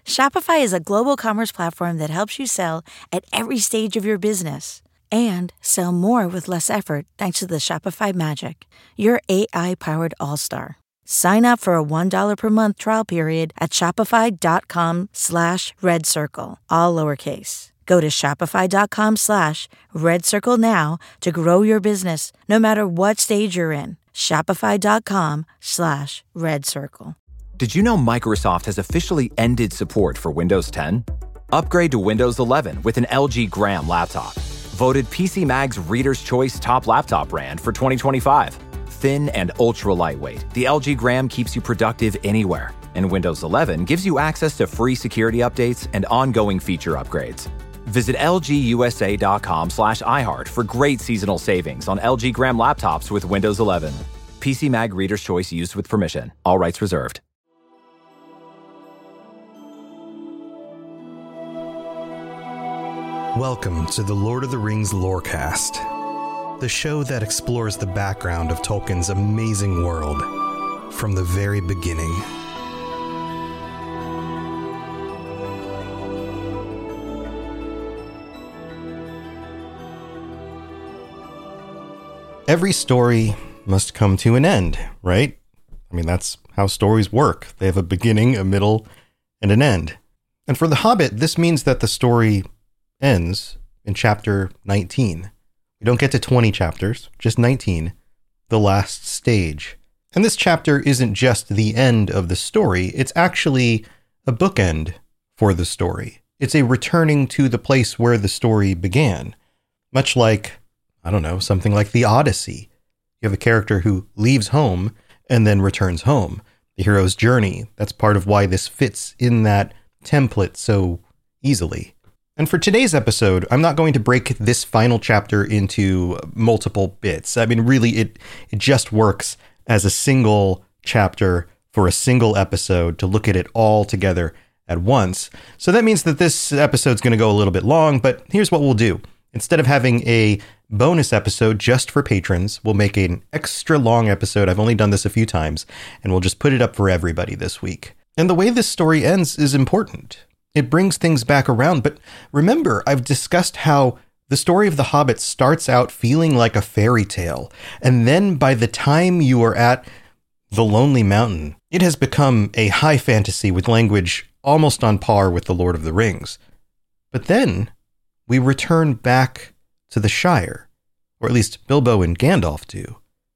Shopify is a global commerce platform that helps you sell at every stage of your business and sell more with less effort thanks to the Shopify Magic, your AI-powered all-star. Sign up for a $1 per month trial period at shopify.com/redcircle, all lowercase. Go to shopify.com/redcircle now to grow your business no matter what stage you're in. Shopify.com/redcircle. Did you know Microsoft has officially ended support for Windows 10? Upgrade to Windows 11 with an LG Gram laptop. Voted PC Mag's Reader's Choice Top Laptop Brand for 2025. Thin and ultra lightweight, the LG Gram keeps you productive anywhere. And Windows 11 gives you access to free security updates and ongoing feature upgrades. Visit lgusa.com/iHeart for great seasonal savings on LG Gram laptops with Windows 11. PC Mag Reader's Choice used with permission. All rights reserved. Welcome to the Lord of the Rings Lorecast, the show that explores the background of Tolkien's amazing world from the very beginning. Every story must come to an end, right? I mean, that's how stories work. They have a beginning, a middle, and an end. And for The Hobbit, this means that the story ends in chapter 19. We don't get to 20 chapters, just 19, the last stage. And this chapter isn't just the end of the story, it's actually a bookend for the story. It's a returning to the place where the story began. Much like, I don't know, something like the Odyssey. You have a character who leaves home and then returns home. The hero's journey. That's part of why this fits in that template so easily. And for today's episode, I'm not going to break this final chapter into multiple bits. I mean, really, it just works as a single chapter for a single episode to look at it all together at once. So that means that this episode's going to go a little bit long, but here's what we'll do. Instead of having a bonus episode just for patrons, we'll make an extra long episode. I've only done this a few times, and we'll just put it up for everybody this week. And the way this story ends is important. It brings things back around, but remember, I've discussed how the story of The Hobbit starts out feeling like a fairy tale, and then by the time you are at the Lonely Mountain, it has become a high fantasy with language almost on par with The Lord of the Rings. But then we return back to the Shire, or at least Bilbo and Gandalf do.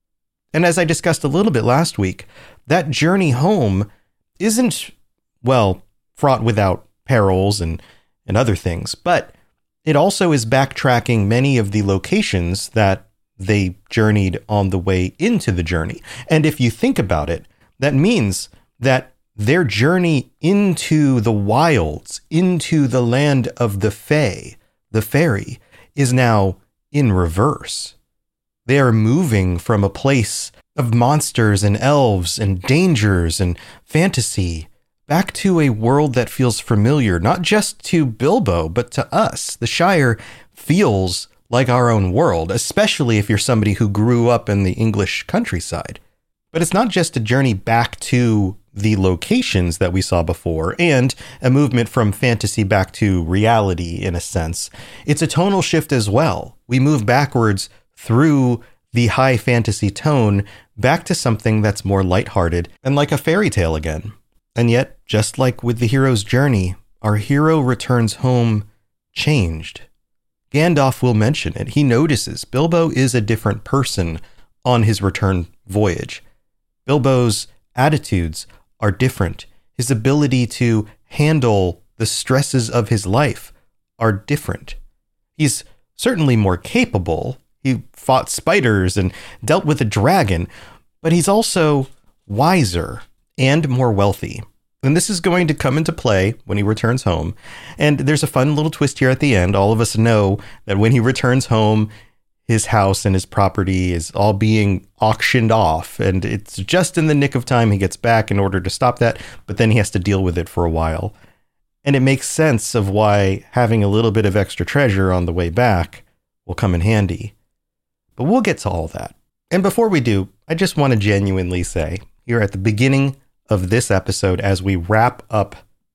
And as I discussed a little bit last week, that journey home isn't, well, fraught without perils and other things, but it also is backtracking many of the locations that they journeyed on the way into the journey. And if you think about it, that means that their journey into the wilds, into the land of the Fae, the fairy, is now in reverse. They are moving from a place of monsters and elves and dangers and fantasy back to a world that feels familiar, not just to Bilbo, but to us. The Shire feels like our own world, especially if you're somebody who grew up in the English countryside. But it's not just a journey back to the locations that we saw before and a movement from fantasy back to reality in a sense. It's a tonal shift as well. We move backwards through the high fantasy tone back to something that's more lighthearted and like a fairy tale again. And yet, just like with the hero's journey, our hero returns home changed. Gandalf will mention it. He notices Bilbo is a different person on his return voyage. Bilbo's attitudes are different. His ability to handle the stresses of his life are different. He's certainly more capable. He fought spiders and dealt with a dragon, but he's also wiser and more wealthy. And this is going to come into play when he returns home. And there's a fun little twist here at the end. All of us know that when he returns home, his house and his property is all being auctioned off. And it's just in the nick of time he gets back in order to stop that. But then he has to deal with it for a while. And it makes sense of why having a little bit of extra treasure on the way back will come in handy. But we'll get to all that. And before we do, I just want to genuinely say, here at the beginning of this episode, as we wrap up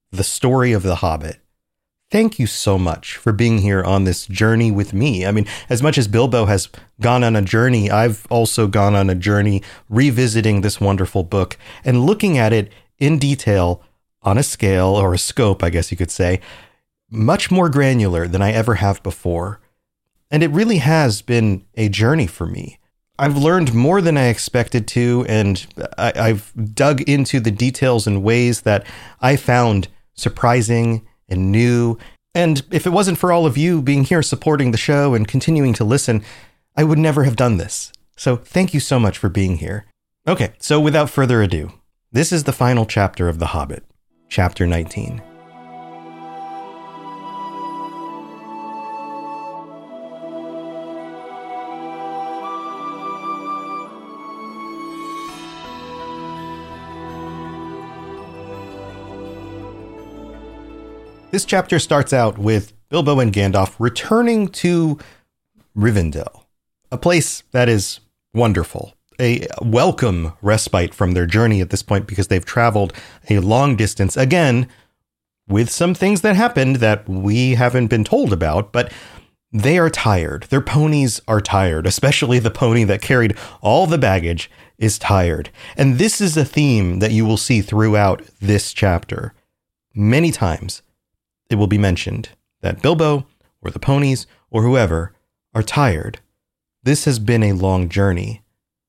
the story of The Hobbit. Thank you so much for being here on this journey with me. I mean, as much as Bilbo has gone on a journey, I've also gone on a journey revisiting this wonderful book and looking at it in detail on a scale, or a scope, I guess you could say, much more granular than I ever have before. And it really has been a journey for me. I've learned more than I expected to, and I've dug into the details in ways that I found surprising and new. And if it wasn't for all of you being here supporting the show and continuing to listen, I would never have done this. So thank you so much for being here. Okay, so without further ado, this is the final chapter of The Hobbit, chapter 19. This chapter starts out with Bilbo and Gandalf returning to Rivendell, a place that is wonderful, a welcome respite from their journey at this point because they've traveled a long distance, again, with some things that happened that we haven't been told about, but they are tired. Their ponies are tired, especially the pony that carried all the baggage is tired. And this is a theme that you will see throughout this chapter. Many times, it will be mentioned that Bilbo, or the ponies, or whoever, are tired. This has been a long journey.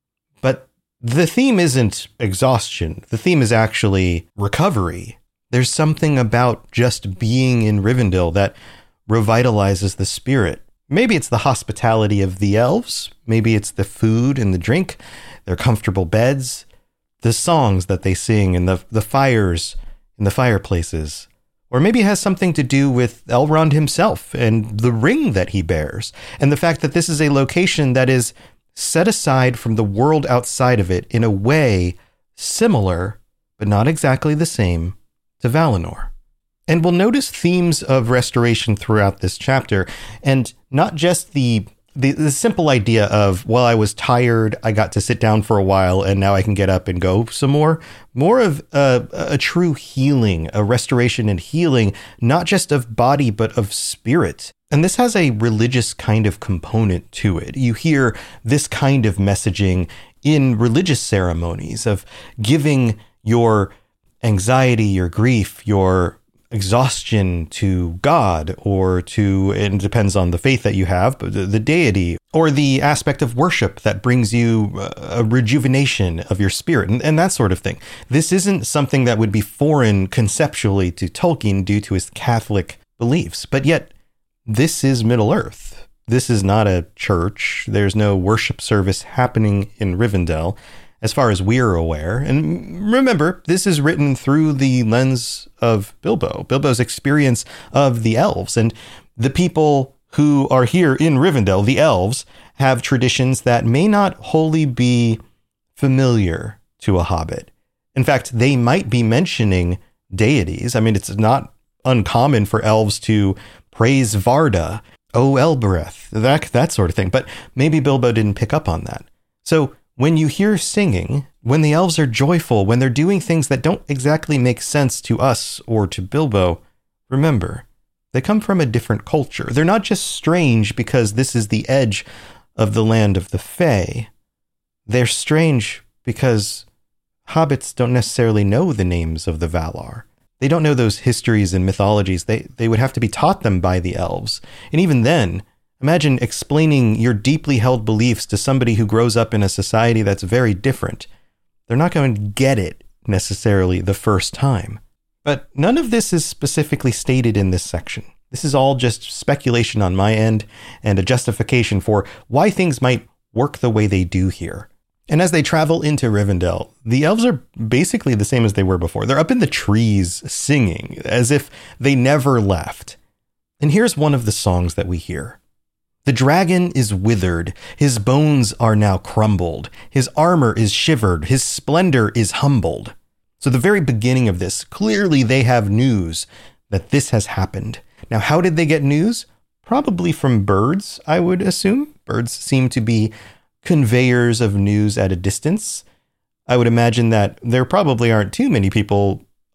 But the theme isn't exhaustion. The theme is actually recovery. There's something about just being in Rivendell that revitalizes the spirit. Maybe it's the hospitality of the elves. Maybe it's the food and the drink, their comfortable beds, the songs that they sing, and the fires in the fireplaces. Or maybe it has something to do with Elrond himself and the ring that he bears, and the fact that this is a location that is set aside from the world outside of it in a way similar, but not exactly the same, to Valinor. And we'll notice themes of restoration throughout this chapter, and not just the simple idea of, well, I was tired, I got to sit down for a while, and now I can get up and go some more. More of a true healing, a restoration and healing, not just of body, but of spirit. And this has a religious kind of component to it. You hear this kind of messaging in religious ceremonies of giving your anxiety, your grief, your exhaustion to God, or to, and it depends on the faith that you have, but the deity, or the aspect of worship that brings you a rejuvenation of your spirit, and that sort of thing. This isn't something that would be foreign conceptually to Tolkien due to his Catholic beliefs, but yet this is Middle-earth. This is not a church. There's no worship service happening in Rivendell, as far as we're aware. And remember, this is written through the lens of Bilbo's experience of the elves. And the people who are here in Rivendell, the elves, have traditions that may not wholly be familiar to a hobbit. In fact, they might be mentioning deities. I mean, it's not uncommon for elves to praise Varda, O Elbereth, that sort of thing. But maybe Bilbo didn't pick up on that. So when you hear singing, when the elves are joyful, when they're doing things that don't exactly make sense to us or to Bilbo, remember, they come from a different culture. They're not just strange because this is the edge of the land of the Fae. They're strange because hobbits don't necessarily know the names of the Valar. They don't know those histories and mythologies. They would have to be taught them by the elves. And even then, imagine explaining your deeply held beliefs to somebody who grows up in a society that's very different. They're not going to get it necessarily the first time. But none of this is specifically stated in this section. This is all just speculation on my end and a justification for why things might work the way they do here. And as they travel into Rivendell, the elves are basically the same as they were before. They're up in the trees singing as if they never left. And here's one of the songs that we hear. The dragon is withered, his bones are now crumbled, his armor is shivered, his splendor is humbled. So the very beginning of this, clearly they have news that this has happened. Now, how did they get news? Probably from birds, I would assume. Birds seem to be conveyors of news at a distance. I would imagine that there probably aren't too many people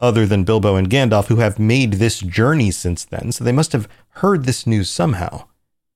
other than Bilbo and Gandalf who have made this journey since then, so they must have heard this news somehow.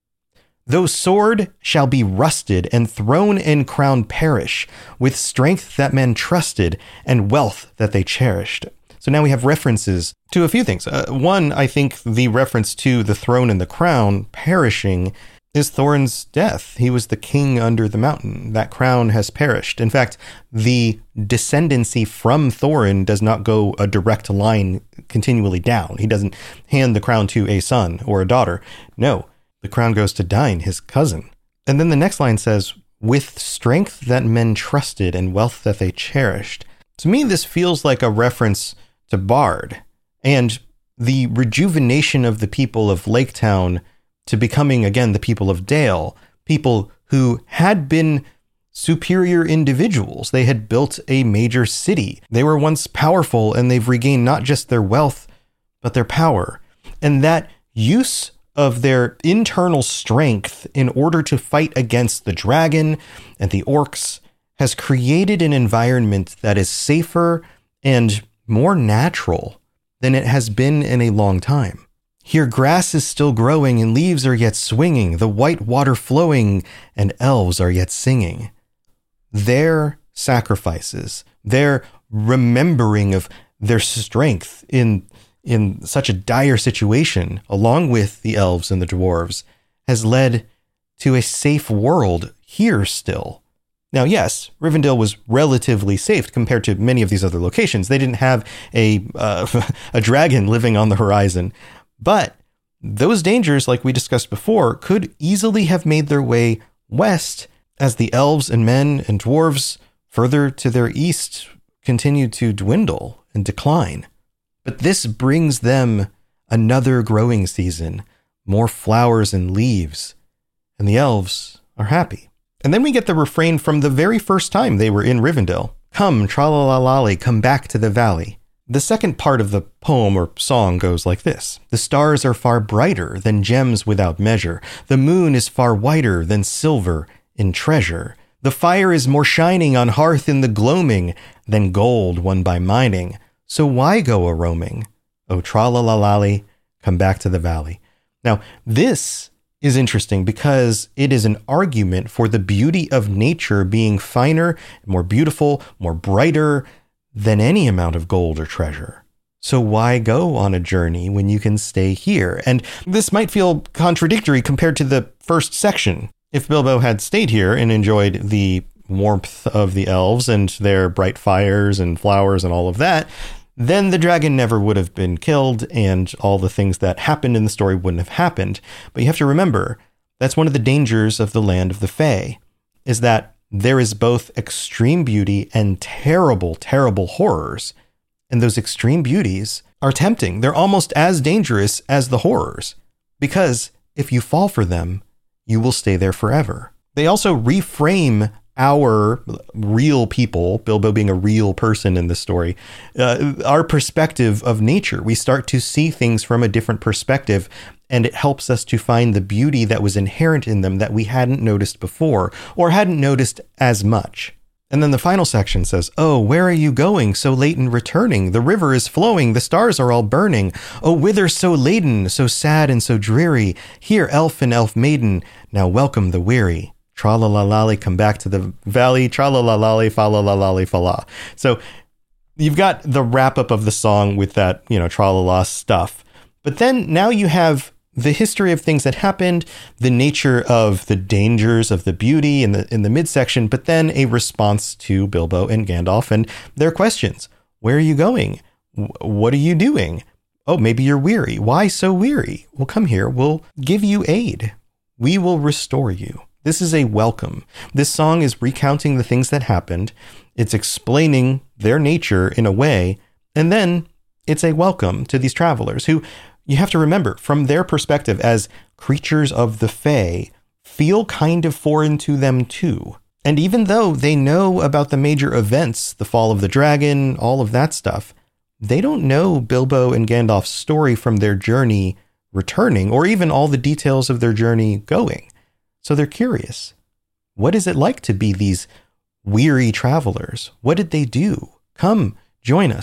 Though sword shall be rusted, and throne and crown perish, with strength that men trusted, and wealth that they cherished. So now we have references to a few things. One, I think the reference to the throne and the crown perishing is Thorin's death. He was the king under the mountain. That crown has perished. In fact, the descendancy from Thorin does not go a direct line continually down. He doesn't hand the crown to a son or a daughter. No, the crown goes to Dain, his cousin. And then the next line says, with strength that men trusted and wealth that they cherished. To me, this feels like a reference to Bard and the rejuvenation of the people of Lake Town to becoming, again, the people of Dale, people who had been superior individuals. They had built a major city. They were once powerful, and they've regained not just their wealth, but their power. And that use of their internal strength in order to fight against the dragon and the orcs has created an environment that is safer and more natural than it has been in a long time. Here grass is still growing and leaves are yet swinging, the white water flowing and elves are yet singing. Their sacrifices, their remembering of their strength in such a dire situation, along with the elves and the dwarves, has led to a safe world here still. Now, yes, Rivendell was relatively safe compared to many of these other locations. They didn't have a dragon living on the horizon. But those dangers, like we discussed before, could easily have made their way west as the elves and men and dwarves further to their east continued to dwindle and decline. But this brings them another growing season, more flowers and leaves, and the elves are happy. And then we get the refrain from the very first time they were in Rivendell. Come, tra-la-la-lally, come back to the valley. The second part of the poem or song goes like this. The stars are far brighter than gems without measure. The moon is far whiter than silver in treasure. The fire is more shining on hearth in the gloaming than gold won by mining. So why go a-roaming? Oh, tra-la-la-lally, come back to the valley. Now, this is interesting because it is an argument for the beauty of nature being finer, more beautiful, more brighter than any amount of gold or treasure. So why go on a journey when you can stay here? And this might feel contradictory compared to the first section. If Bilbo had stayed here and enjoyed the warmth of the elves and their bright fires and flowers and all of that, then the dragon never would have been killed and all the things that happened in the story wouldn't have happened. But you have to remember, that's one of the dangers of the land of the Fae, is that there is both extreme beauty and terrible, terrible horrors. And those extreme beauties are tempting. They're almost as dangerous as the horrors, because if you fall for them, you will stay there forever. They also reframe our real people, Bilbo being a real person in this story, our perspective of nature. We start to see things from a different perspective, and it helps us to find the beauty that was inherent in them that we hadn't noticed before, or hadn't noticed as much. And then the final section says, oh, where are you going so late in returning? The river is flowing, the stars are all burning. Oh, whither so laden, so sad and so dreary? Here, elf and elf maiden, now welcome the weary. Tra-la-la-lally, come back to the valley, tra-la-la-lally, fa-la-la-lally, fa-la. So you've got the wrap-up of the song with that, tra-la-la stuff. But then now you have the history of things that happened, the nature of the dangers of the beauty in the midsection, but then a response to Bilbo and Gandalf and their questions. Where are you going? What are you doing? Oh, maybe you're weary. Why so weary? Well, come here. We'll give you aid. We will restore you. This is a welcome. This song is recounting the things that happened. It's explaining their nature in a way, and then it's a welcome to these travelers who, you have to remember, from their perspective as creatures of the Fae, feel kind of foreign to them too. And even though they know about the major events, the fall of the dragon, all of that stuff, they don't know Bilbo and Gandalf's story from their journey returning, or even all the details of their journey going. So they're curious. What is it like to be these weary travelers? What did they do? Come, join us.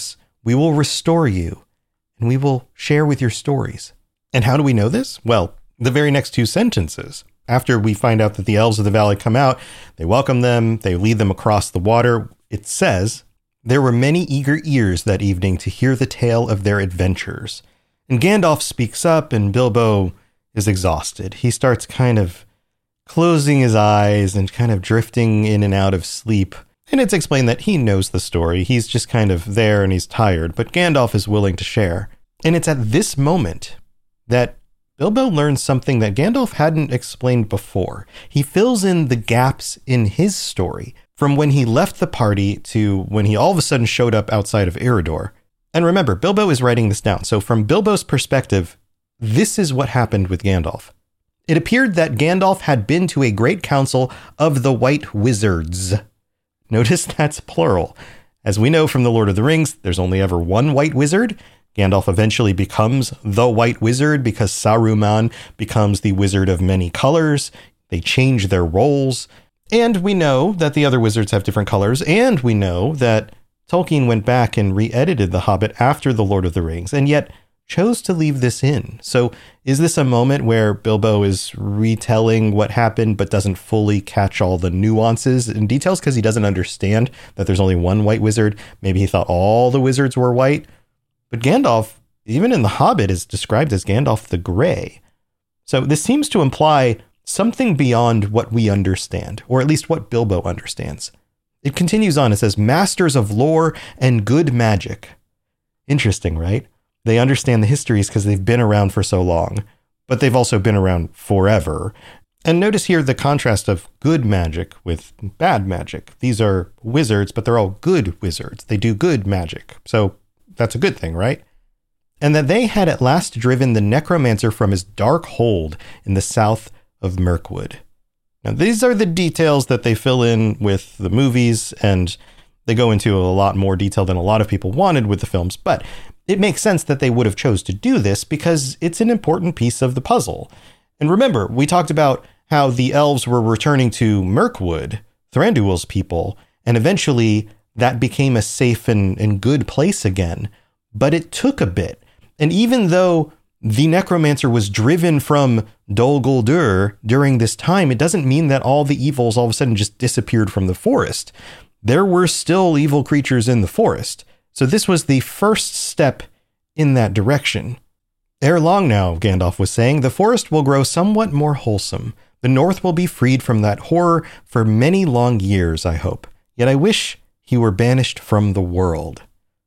We will restore you, and we will share with your stories. And how do we know this? Well, the very next two sentences. After we find out that the elves of the valley come out, they welcome them, they lead them across the water. It says, there were many eager ears that evening to hear the tale of their adventures. And Gandalf speaks up, and Bilbo is exhausted. He starts kind of closing his eyes and kind of drifting in and out of sleep. And it's explained that he knows the story. He's just kind of there and he's tired, but Gandalf is willing to share. And it's at this moment that Bilbo learns something that Gandalf hadn't explained before. He fills in the gaps in his story from when he left the party to when he all of a sudden showed up outside of Eredor. And remember, Bilbo is writing this down. So from Bilbo's perspective, this is what happened with Gandalf. It appeared that Gandalf had been to a great council of the White Wizards. Notice that's plural. As we know from The Lord of the Rings, there's only ever one White Wizard. Gandalf eventually becomes the White Wizard because Saruman becomes the Wizard of Many Colors. They change their roles. And we know that the other wizards have different colors. And we know that Tolkien went back and re-edited The Hobbit after The Lord of the Rings, and yet chose to leave this in. So is this a moment where Bilbo is retelling what happened but doesn't fully catch all the nuances and details because he doesn't understand that there's only one white wizard? Maybe he thought all the wizards were white. But Gandalf, even in The Hobbit, is described as Gandalf the Grey. So this seems to imply something beyond what we understand, or at least what Bilbo understands. It continues on. It says, masters of lore and good magic. Interesting, right? They understand the histories because they've been around for so long, but they've also been around forever. And notice here the contrast of good magic with bad magic. These are wizards, but they're all good wizards. They do good magic. So that's a good thing, right? And that they had at last driven the necromancer from his dark hold in the south of Mirkwood. Now, these are the details that they fill in with the movies, and they go into a lot more detail than a lot of people wanted with the films, but it makes sense that they would have chose to do this because it's an important piece of the puzzle. And remember, we talked about how the elves were returning to Mirkwood, Thranduil's people, and eventually that became a safe and good place again. But it took a bit. And even though the necromancer was driven from Dol Guldur during this time, it doesn't mean that all the evils all of a sudden just disappeared from the forest. There were still evil creatures in the forest. So this was the first step in that direction. Ere long now, Gandalf was saying, the forest will grow somewhat more wholesome. The north will be freed from that horror for many long years, I hope. Yet I wish he were banished from the world.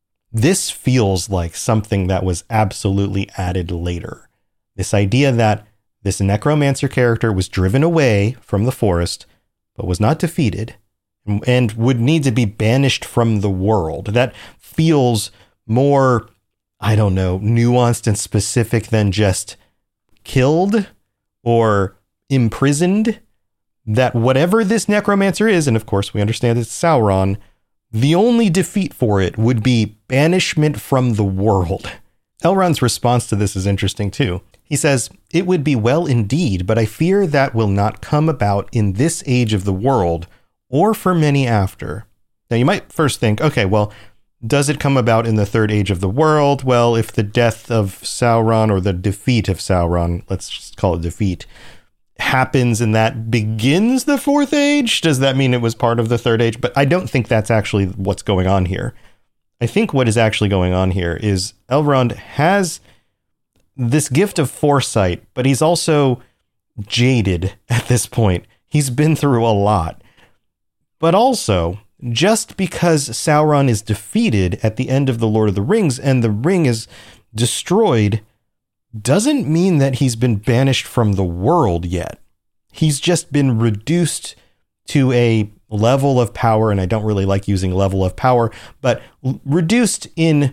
This feels like something that was absolutely added later. This idea that this necromancer character was driven away from the forest, but was not defeated, and would need to be banished from the world. That feels more, I don't know, nuanced and specific than just killed or imprisoned. That whatever this necromancer is, and of course we understand it's Sauron, the only defeat for it would be banishment from the world. Elrond's response to this is interesting too. He says, it would be well indeed, but I fear that will not come about in this age of the world or for many after. Now you might first think, okay, well, does it come about in the third age of the world? Well, if the death of Sauron or the defeat of Sauron, let's just call it defeat, happens and that begins the fourth age, does that mean it was part of the third age? But I don't think that's actually what's going on here. I think what is actually going on here is Elrond has this gift of foresight, but he's also jaded at this point. He's been through a lot. But also, just because Sauron is defeated at the end of The Lord of the Rings and the ring is destroyed doesn't mean that he's been banished from the world yet. He's just been reduced to a level of power, and I don't really like using level of power, but reduced in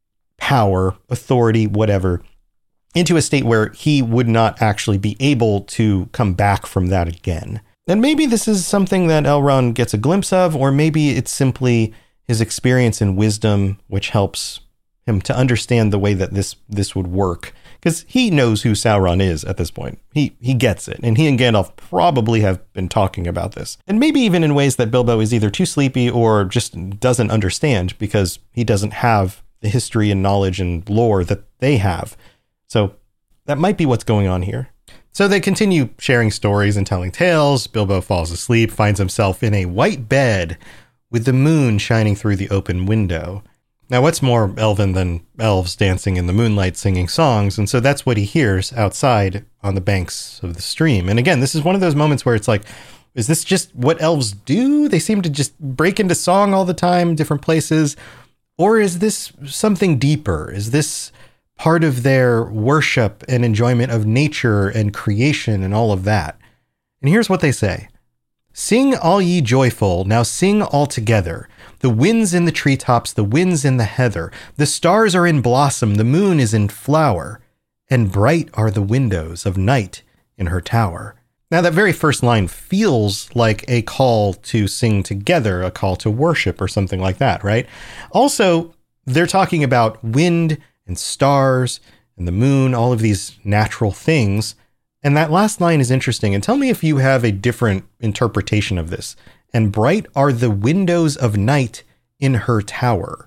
power, authority, whatever, into a state where he would not actually be able to come back from that again. And maybe this is something that Elrond gets a glimpse of, or maybe it's simply his experience and wisdom, which helps him to understand the way that this would work. Because he knows who Sauron is at this point. He gets it. And he and Gandalf probably have been talking about this. And maybe even in ways that Bilbo is either too sleepy or just doesn't understand because he doesn't have the history and knowledge and lore that they have. So that might be what's going on here. So they continue sharing stories and telling tales. Bilbo falls asleep, finds himself in a white bed with the moon shining through the open window. Now, what's more elven than elves dancing in the moonlight singing songs? And so that's what he hears outside on the banks of the stream. And again, this is one of those moments where it's like, is this just what elves do? They seem to just break into song all the time, different places. Or is this something deeper? Is this part of their worship and enjoyment of nature and creation and all of that? And here's what they say. Sing all ye joyful, now sing all together. The winds in the treetops, the winds in the heather. The stars are in blossom, the moon is in flower, and bright are the windows of night in her tower. Now that very first line feels like a call to sing together, a call to worship or something like that, right? Also, they're talking about wind and stars and the moon, all of these natural things. And that last line is interesting. And tell me if you have a different interpretation of this. And bright are the windows of night in her tower.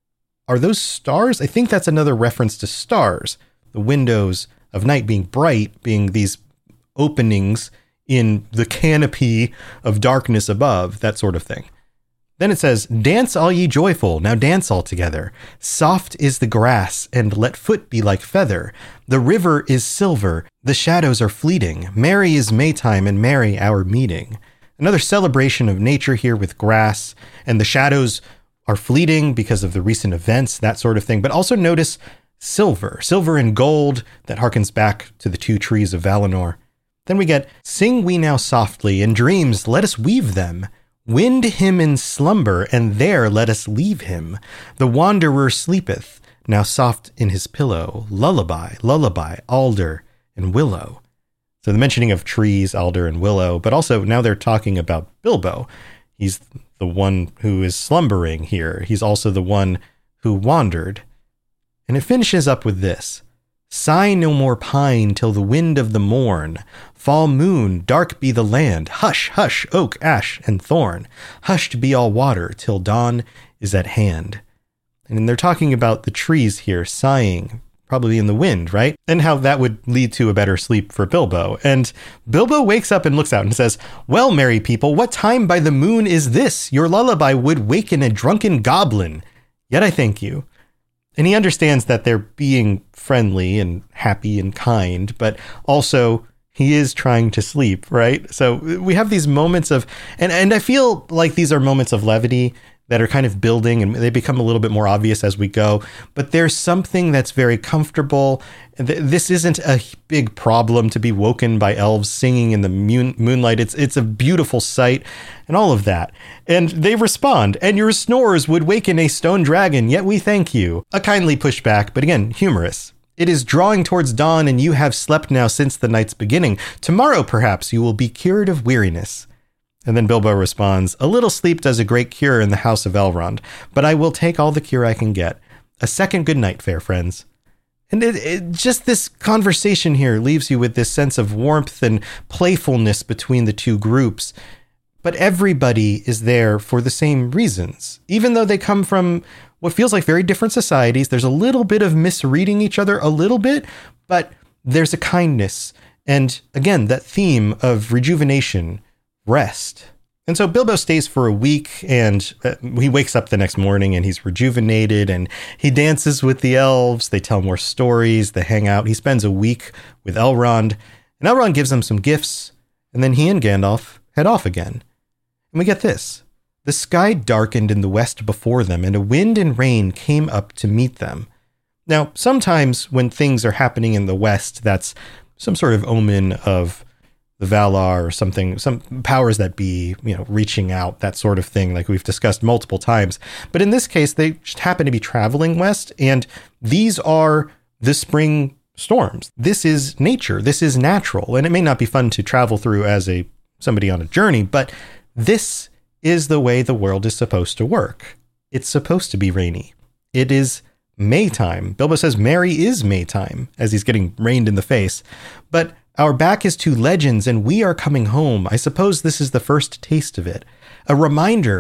Are those stars? I think that's another reference to stars. The windows of night being bright, being these openings in the canopy of darkness above, that sort of thing. Then it says, dance all ye joyful, now dance all together. Soft is the grass, and let foot be like feather. The river is silver, the shadows are fleeting. Merry is Maytime, and merry our meeting. Another celebration of nature here with grass, and the shadows are fleeting because of the recent events, that sort of thing. But also notice silver and gold, that harkens back to the two trees of Valinor. Then we get, sing we now softly, in dreams let us weave them. Wind him in slumber, and there let us leave him. The wanderer sleepeth, now soft in his pillow. Lullaby, lullaby, alder and willow. So the mentioning of trees, alder and willow, but also now they're talking about Bilbo. He's the one who is slumbering here. He's also the one who wandered. And it finishes up with this. Sigh no more pine till the wind of the morn. Fall moon, dark be the land. Hush, hush, oak, ash, and thorn. Hushed be all water till dawn is at hand. And they're talking about the trees here sighing, probably in the wind, right? And how that would lead to a better sleep for Bilbo. And Bilbo wakes up and looks out and says, well, merry people, what time by the moon is this? Your lullaby would waken a drunken goblin. Yet I thank you. And he understands that they're being friendly and happy and kind, but also he is trying to sleep, right? So we have these moments of, and I feel like these are moments of levity that are kind of building, and they become a little bit more obvious as we go. But there's something that's very comfortable. This isn't a big problem to be woken by elves singing in the moonlight. It's a beautiful sight and all of that. And they respond, and your snores would waken a stone dragon, yet we thank you. A kindly pushback, but again, humorous. It is drawing towards dawn, and you have slept now since the night's beginning. Tomorrow, perhaps, you will be cured of weariness. And then Bilbo responds, a little sleep does a great cure in the house of Elrond, but I will take all the cure I can get. A second good night, fair friends. And it just this conversation here leaves you with this sense of warmth and playfulness between the two groups. But everybody is there for the same reasons. Even though they come from what feels like very different societies, there's a little bit of misreading each other, a little bit, but there's a kindness. And again, that theme of rejuvenation, rest. And so Bilbo stays for a week, and he wakes up the next morning and he's rejuvenated, and he dances with the elves. They tell more stories. They hang out. He spends a week with Elrond, and Elrond gives him some gifts. And then he and Gandalf head off again. And we get this. The sky darkened in the west before them, and a wind and rain came up to meet them. Now, sometimes when things are happening in the west, that's some sort of omen of the Valar or something, some powers that be, reaching out, that sort of thing, like we've discussed multiple times. But in this case, they just happen to be traveling west, and these are the spring storms. This is nature. This is natural. And it may not be fun to travel through as somebody on a journey, but this is the way the world is supposed to work. It's supposed to be rainy. It is Maytime. Bilbo says merry is Maytime as he's getting rained in the face. But our back is to legends, and we are coming home. I suppose this is the first taste of it. A reminder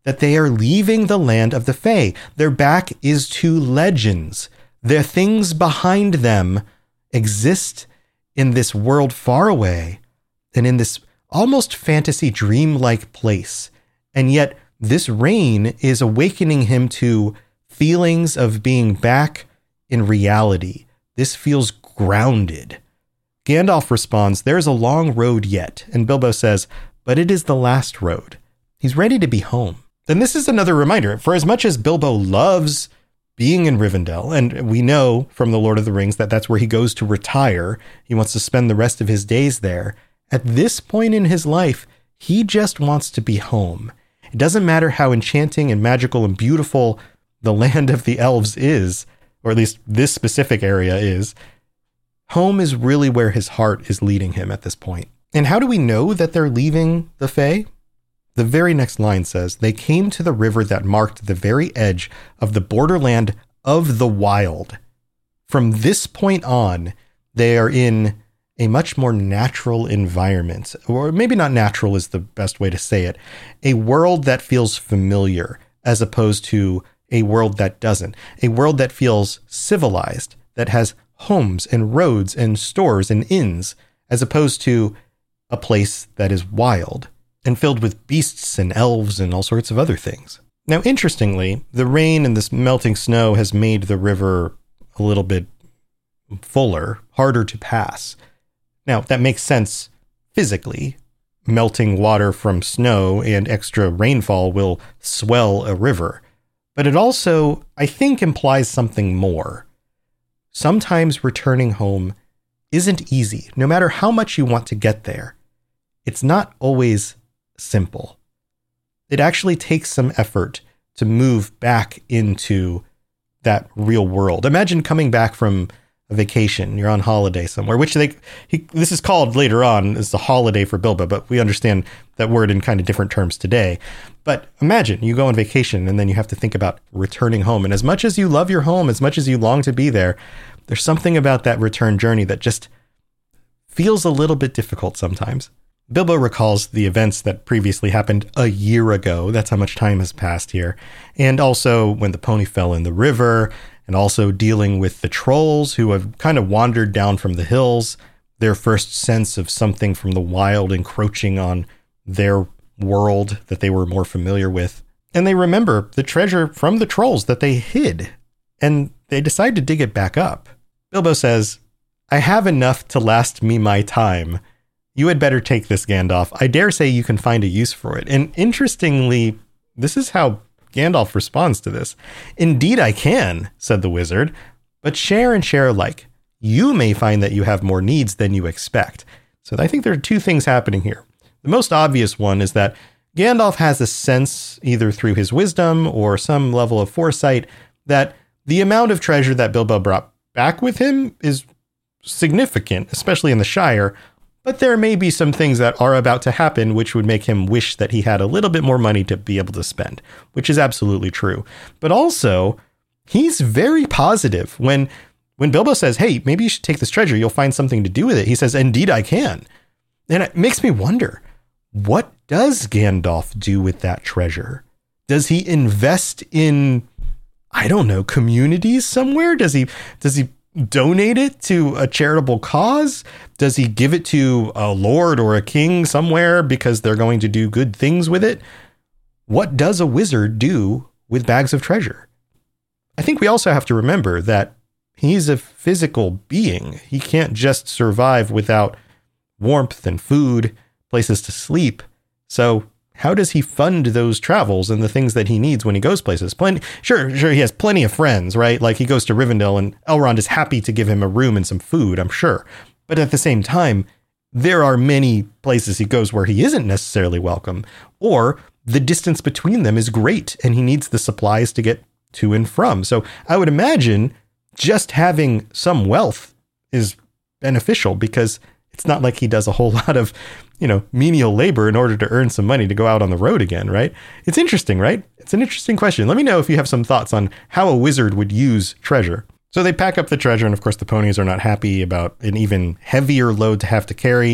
that they are leaving the land of the Fae. Their back is to legends. The things behind them exist in this world far away and in this almost fantasy dream-like place. And yet this rain is awakening him to feelings of being back in reality. This feels grounded. Gandalf responds, "There's a long road yet." And Bilbo says, "But it is the last road." He's ready to be home. And this is another reminder, for as much as Bilbo loves being in Rivendell, and we know from The Lord of the Rings that that's where he goes to retire, he wants to spend the rest of his days there, at this point in his life, he just wants to be home. It doesn't matter how enchanting and magical and beautiful the land of the elves is, or at least this specific area is. Home is really where his heart is leading him at this point. And how do we know that they're leaving the Fae? The very next line says, "They came to the river that marked the very edge of the borderland of the wild." From this point on, they are in a much more natural environment, or maybe not natural is the best way to say it, a world that feels familiar as opposed to a world that doesn't, a world that feels civilized, that has homes and roads and stores and inns, as opposed to a place that is wild and filled with beasts and elves and all sorts of other things. Now, interestingly, the rain and this melting snow has made the river a little bit fuller, harder to pass. Now, that makes sense physically. Melting water from snow and extra rainfall will swell a river. But it also, I think, implies something more. Sometimes returning home isn't easy, no matter how much you want to get there. It's not always simple. It actually takes some effort to move back into that real world. Imagine coming back from a vacation. You're on holiday somewhere, which this is called later on as the holiday for Bilbo, but we understand that word in kind of different terms today. But imagine you go on vacation and then you have to think about returning home. And as much as you love your home, as much as you long to be there, there's something about that return journey that just feels a little bit difficult sometimes. Bilbo recalls the events that previously happened a year ago. That's how much time has passed here. And also when the pony fell in the river, and also dealing with the trolls who have kind of wandered down from the hills, their first sense of something from the wild encroaching on their world that they were more familiar with. And they remember the treasure from the trolls that they hid, and they decide to dig it back up. Bilbo says, "I have enough to last me my time. You had better take this, Gandalf. I dare say you can find a use for it." And interestingly, this is how Gandalf responds to this. "Indeed I can," said the wizard, "but share and share alike. You may find that you have more needs than you expect." So I think there are two things happening here. The most obvious one is that Gandalf has a sense, either through his wisdom or some level of foresight, that the amount of treasure that Bilbo brought back with him is significant, especially in the Shire. But there may be some things that are about to happen which would make him wish that he had a little bit more money to be able to spend, which is absolutely true. But also, he's very positive. When Bilbo says, "Hey, maybe you should take this treasure, you'll find something to do with it," he says, "Indeed I can." And it makes me wonder, what does Gandalf do with that treasure? Does he invest in, I don't know, communities somewhere? Does he donate it to a charitable cause? Does he give it to a lord or a king somewhere because they're going to do good things with it? What does a wizard do with bags of treasure? I think we also have to remember that he's a physical being. He can't just survive without warmth and food, places to sleep. So how does he fund those travels and the things that he needs when he goes places? Sure, he has plenty of friends, right? Like he goes to Rivendell and Elrond is happy to give him a room and some food, I'm sure. But at the same time, there are many places he goes where he isn't necessarily welcome, or the distance between them is great and he needs the supplies to get to and from. So I would imagine just having some wealth is beneficial, because it's not like he does a whole lot of, menial labor in order to earn some money to go out on the road again, right? It's interesting, right? It's an interesting question. Let me know if you have some thoughts on how a wizard would use treasure. So they pack up the treasure, and of course the ponies are not happy about an even heavier load to have to carry.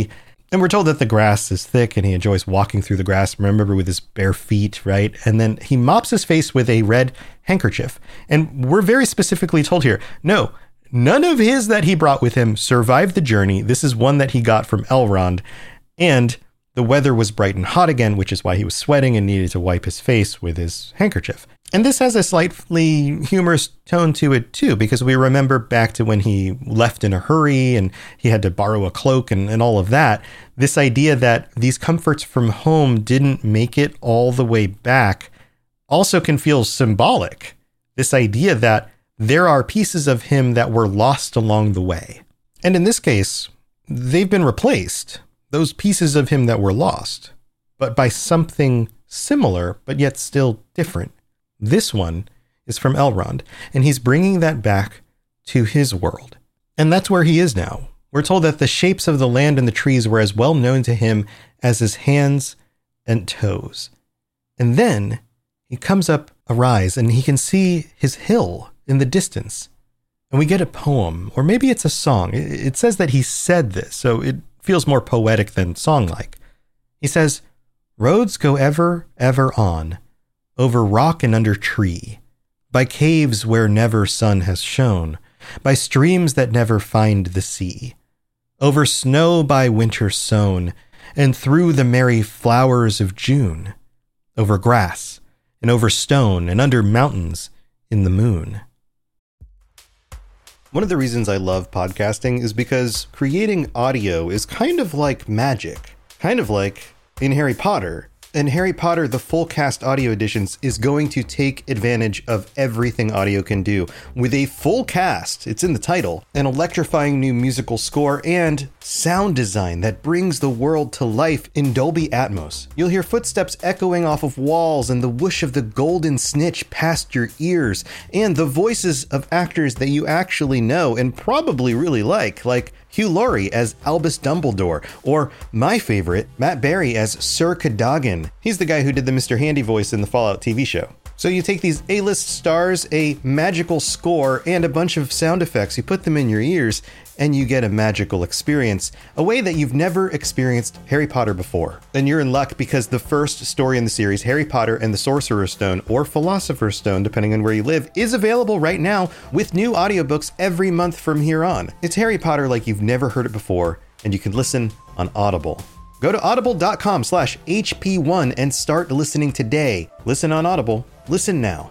And we're told that the grass is thick and he enjoys walking through the grass, remember, with his bare feet, right? And then he mops his face with a red handkerchief. And we're very specifically told here, no, none of his that he brought with him survived the journey. This is one that he got from Elrond. And the weather was bright and hot again, which is why he was sweating and needed to wipe his face with his handkerchief. And this has a slightly humorous tone to it too, because we remember back to when he left in a hurry and he had to borrow a cloak and all of that. This idea that these comforts from home didn't make it all the way back also can feel symbolic. This idea that there are pieces of him that were lost along the way. And in this case, they've been replaced, those pieces of him that were lost, but by something similar, but yet still different. This one is from Elrond, and he's bringing that back to his world. And that's where he is now. We're told that the shapes of the land and the trees were as well known to him as his hands and toes. And then he comes up a rise, and he can see his hill in the distance. And we get a poem, or maybe it's a song. It says that he said this, so it feels more poetic than song-like. He says, "Roads go ever, ever on, over rock and under tree, by caves where never sun has shone, by streams that never find the sea, over snow by winter sown, and through the merry flowers of June, over grass and over stone and under mountains in the moon." One of the reasons I love podcasting is because creating audio is kind of like magic, kind of like in Harry Potter. And Harry Potter, the full cast audio editions, is going to take advantage of everything audio can do. With a full cast, it's in the title, an electrifying new musical score, and sound design that brings the world to life in Dolby Atmos. You'll hear footsteps echoing off of walls and the whoosh of the golden snitch past your ears, and the voices of actors that you actually know and probably really like Hugh Laurie as Albus Dumbledore, or my favorite, Matt Berry as Sir Cadogan. He's the guy who did the Mr. Handy voice in the Fallout TV show. So you take these A-list stars, a magical score, and a bunch of sound effects, you put them in your ears, and you get a magical experience, a way that you've never experienced Harry Potter before. And you're in luck because the first story in the series, Harry Potter and the Sorcerer's Stone, or Philosopher's Stone, depending on where you live, is available right now with new audiobooks every month from here on. It's Harry Potter like you've never heard it before, and you can listen on Audible. Go to audible.com/HP1 and start listening today. Listen on Audible. Listen now.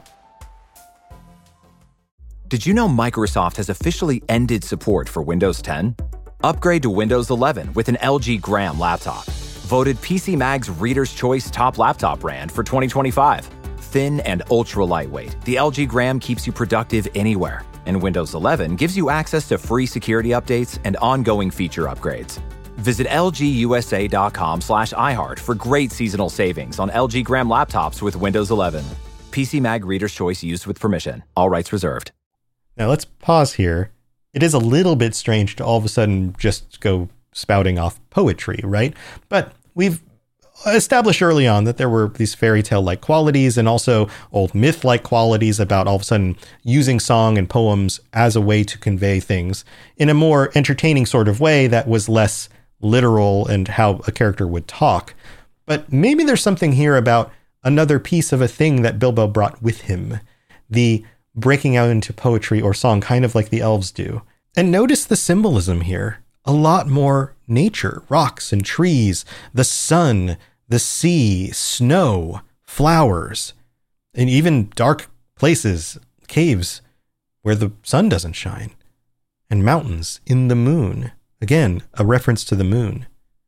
Did you know Microsoft has officially ended support for Windows 10? Upgrade to Windows 11 with an LG Gram laptop. Voted PC Mag's Reader's Choice Top Laptop Brand for 2025. Thin and ultra lightweight, the LG Gram keeps you productive anywhere. And Windows 11 gives you access to free security updates and ongoing feature upgrades. Visit lgusa.com/iHeart for great seasonal savings on LG Gram laptops with Windows 11. PC Mag Reader's Choice used with permission. All rights reserved. Now let's pause here. It is a little bit strange to all of a sudden just go spouting off poetry, right? But we've established early on that there were these fairy tale-like qualities and also old myth-like qualities about all of a sudden using song and poems as a way to convey things in a more entertaining sort of way that was less literal and how a character would talk. But maybe there's something here about another piece of a thing that Bilbo brought with him. The breaking out into poetry or song, kind of like the elves do. And notice the symbolism here. A lot more nature, rocks and trees, the sun, the sea, snow, flowers, and even dark places, caves where the sun doesn't shine, and mountains in the moon. Again, a reference to the moon.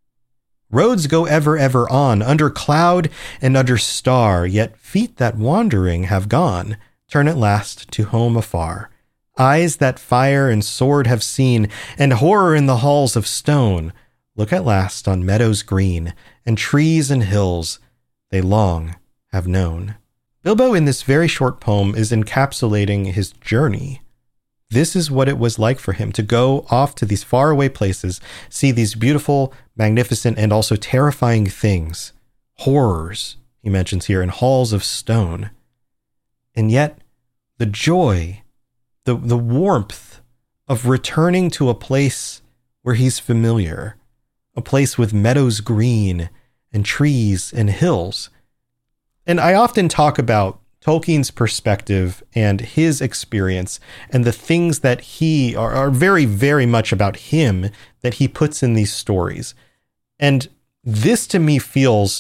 Roads go ever, ever on, under cloud and under star, yet feet that wandering have gone, turn at last to home afar. Eyes that fire and sword have seen, and horror in the halls of stone, look at last on meadows green, and trees and hills they long have known. Bilbo in this very short poem is encapsulating his journey. This is what it was like for him to go off to these faraway places, see these beautiful, magnificent, and also terrifying things. Horrors, he mentions here, in halls of stone. And yet, the joy, the warmth of returning to a place where he's familiar, a place with meadows green and trees and hills. And I often talk about Tolkien's perspective and his experience and the things that he are very, very much about him that he puts in these stories. And this to me feels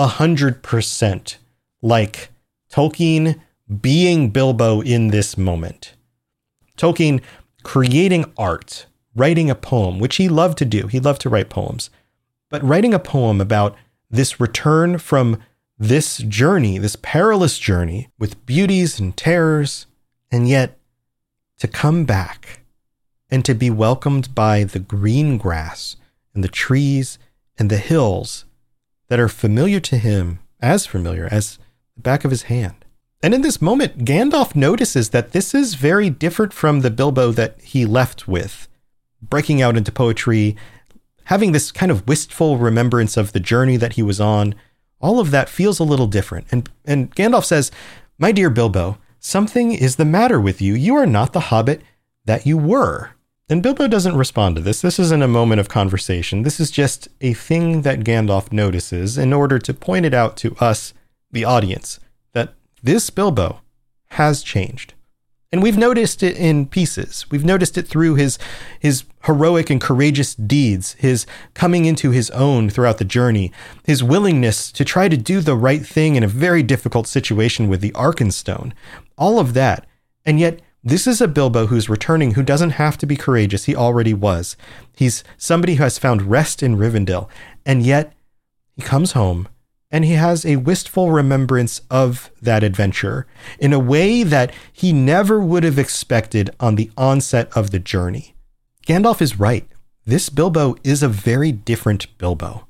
100% like Tolkien being Bilbo in this moment. Tolkien creating art, writing a poem, which he loved to do. He loved to write poems, but writing a poem about this return from this journey, this perilous journey with beauties and terrors, and yet to come back and to be welcomed by the green grass and the trees and the hills that are familiar to him, as familiar as the back of his hand. And in this moment, Gandalf notices that this is very different from the Bilbo that he left with, breaking out into poetry, having this kind of wistful remembrance of the journey that he was on. All of that feels a little different. And Gandalf says, "My dear Bilbo, something is the matter with you. You are not the hobbit that you were." And Bilbo doesn't respond to this. This isn't a moment of conversation. This is just a thing that Gandalf notices in order to point it out to us, the audience, that this Bilbo has changed. And we've noticed it in pieces. We've noticed it through his heroic and courageous deeds, his coming into his own throughout the journey, his willingness to try to do the right thing in a very difficult situation with the Arkenstone, all of that. And yet, this is a Bilbo who's returning, who doesn't have to be courageous. He already was. He's somebody who has found rest in Rivendell. And yet, he comes home and he has a wistful remembrance of that adventure in a way that he never would have expected on the onset of the journey. Gandalf is right. This Bilbo is a very different Bilbo.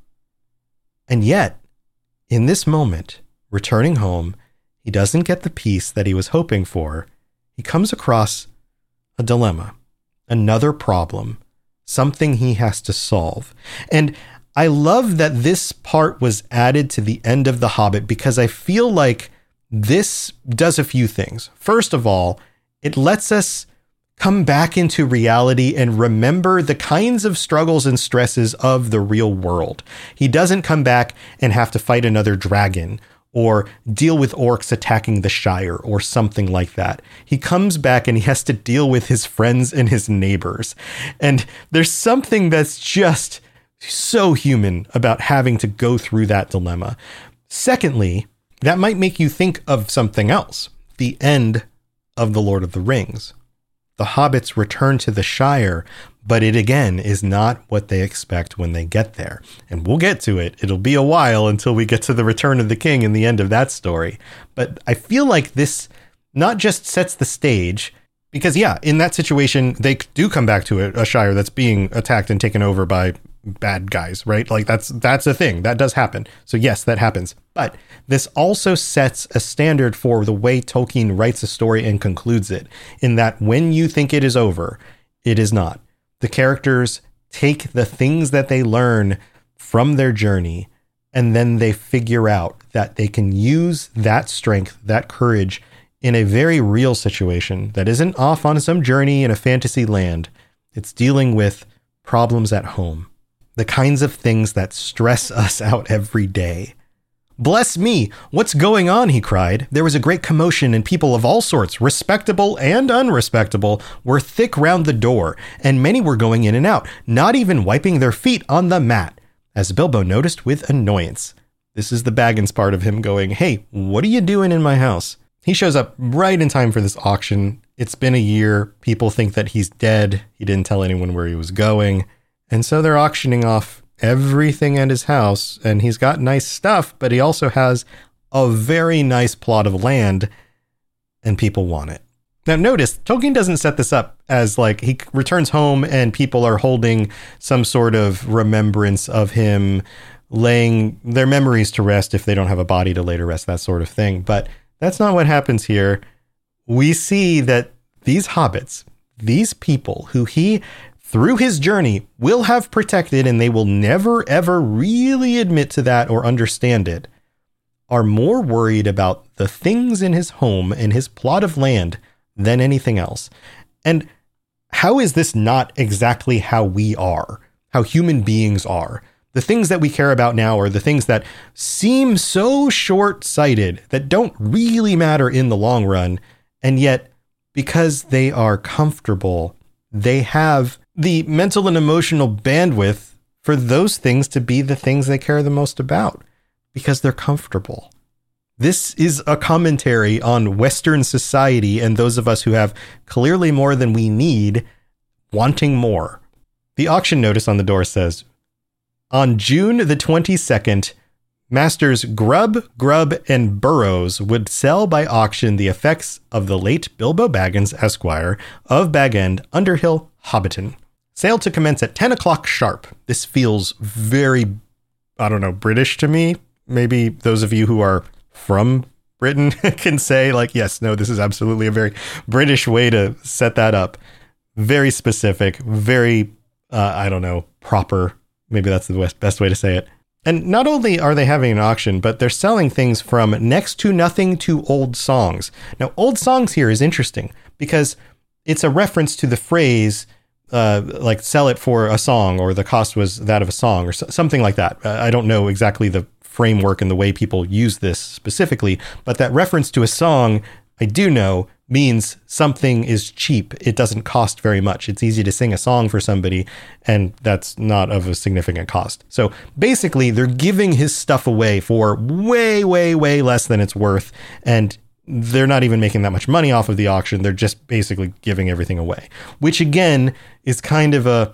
And yet, in this moment, returning home, he doesn't get the peace that he was hoping for. He comes across a dilemma, another problem, something he has to solve. And I love that this part was added to the end of The Hobbit because I feel like this does a few things. First of all, it lets us come back into reality and remember the kinds of struggles and stresses of the real world. He doesn't come back and have to fight another dragon or deal with orcs attacking the Shire or something like that. He comes back and he has to deal with his friends and his neighbors. And there's something that's just so human about having to go through that dilemma. Secondly, that might make you think of something else. The end of The Lord of the Rings. The hobbits return to the Shire, but it again is not what they expect when they get there. And we'll get to it. It'll be a while until we get to the Return of the King and the end of that story. But I feel like this not just sets the stage, because yeah, in that situation, they do come back to a Shire that's being attacked and taken over by bad guys, right? Like that's a thing that does happen. So yes, that happens. But this also sets a standard for the way Tolkien writes a story and concludes it, in that when you think it is over, it is not. The characters take the things that they learn from their journey, and then they figure out that they can use that strength, that courage in a very real situation that isn't off on some journey in a fantasy land. It's dealing with problems at home. The kinds of things that stress us out every day. "Bless me, what's going on?" he cried. "There was a great commotion, and people of all sorts, respectable and unrespectable, were thick round the door, and many were going in and out, not even wiping their feet on the mat," as Bilbo noticed with annoyance. This is the Baggins part of him going, "Hey, what are you doing in my house?" He shows up right in time for this auction. It's been a year. People think that he's dead. He didn't tell anyone where he was going. And so they're auctioning off everything at his house, and he's got nice stuff, but he also has a very nice plot of land, and people want it. Now notice, Tolkien doesn't set this up as like he returns home and people are holding some sort of remembrance of him, laying their memories to rest if they don't have a body to lay to rest, that sort of thing. But that's not what happens here. We see that these hobbits, these people who he through his journey will have protected, and they will never, ever really admit to that or understand it, are more worried about the things in his home and his plot of land than anything else. And how is this not exactly how we are, how human beings are? The things that we care about now are the things that seem so short-sighted, that don't really matter in the long run. And yet, because they are comfortable, they have the mental and emotional bandwidth for those things to be the things they care the most about, because they're comfortable. This is a commentary on Western society and those of us who have clearly more than we need, wanting more. The auction notice on the door says, on June the 22nd, Masters Grubb, and Burroughs would sell by auction the effects of the late Bilbo Baggins, Esquire, of Bag End, Underhill, Hobbiton. Sale to commence at 10 o'clock sharp. This feels very, British to me. Maybe those of you who are from Britain can say, like, yes, no, this is absolutely a very British way to set that up. Very specific, very, proper. Maybe that's the best way to say it. And not only are they having an auction, but they're selling things from next to nothing to old songs. Now, old songs here is interesting because it's a reference to the phrase, like sell it for a song, or the cost was that of a song, or something like that. I don't know exactly the framework and the way people use this specifically, but that reference to a song, I do know, means something is cheap. It doesn't cost very much. It's easy to sing a song for somebody, and that's not of a significant cost. So basically, they're giving his stuff away for way, way, way less than it's worth, and they're not even making that much money off of the auction. They're just basically giving everything away, which again is kind of a